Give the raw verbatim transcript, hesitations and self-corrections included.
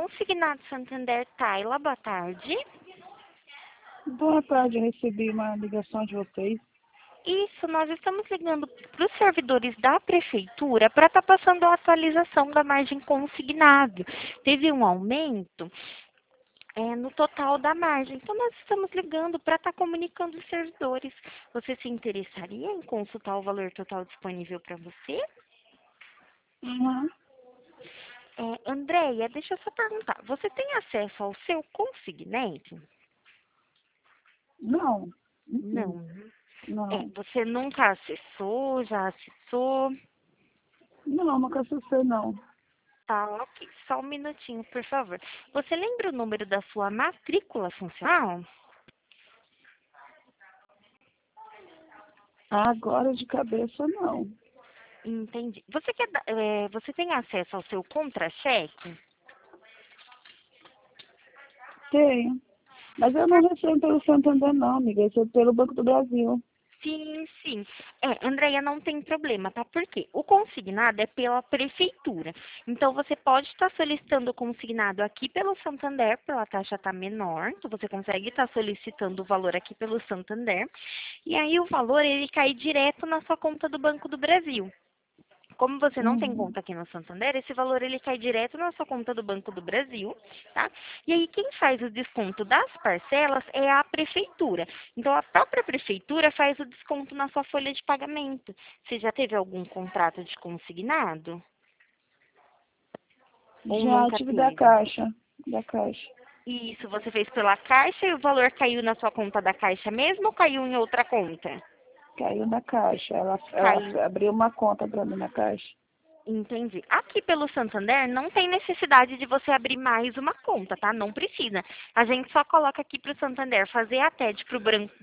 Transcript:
Consignado Santander, Tayla, boa tarde. Boa tarde, eu recebi uma ligação de vocês. Isso, nós estamos ligando para os servidores da prefeitura para estar passando a atualização da margem consignado. Teve um aumento é, no total da margem, então nós estamos ligando para estar comunicando os servidores. Você se interessaria em consultar o valor total disponível para você? Uhum. É, Andréia, deixa eu só perguntar, você tem acesso ao seu consignante? Não. Uhum. Não. É, Não. você nunca acessou, já acessou? Não, nunca acessei, não. Tá, ok. Só um minutinho, por favor. Você lembra o número da sua matrícula funcional? Agora de cabeça, não. Entendi. Você, quer, da- é, você tem acesso ao seu contra-cheque? Tenho. Mas eu não recebo pelo Santander, não, amiga. Eu recebo pelo Banco do Brasil. Sim, sim. É, Andréia, não tem problema, tá? Por quê? O consignado é pela prefeitura. Então, você pode estar solicitando o consignado aqui pelo Santander, pela taxa tá menor. Então, você consegue estar solicitando o valor aqui pelo Santander. E aí, o valor, ele cai direto na sua conta do Banco do Brasil. Como você não tem Uhum. conta aqui no Santander, esse valor ele cai direto na sua conta do Banco do Brasil, tá? E aí quem faz o desconto das parcelas é a prefeitura. Então a própria prefeitura faz o desconto na sua folha de pagamento. Você já teve algum contrato de consignado? Ou Já nunca tive da teve? Caixa. Da Caixa. Isso, você fez pela Caixa e o valor caiu na sua conta da Caixa mesmo ou caiu em outra conta? Caiu na Caixa. Ela, ela Caiu. abriu uma conta pra mim na Caixa. Entendi. Aqui pelo Santander não tem necessidade de você abrir mais uma conta, tá? Não precisa. A gente só coloca aqui para o Santander fazer a T E D para o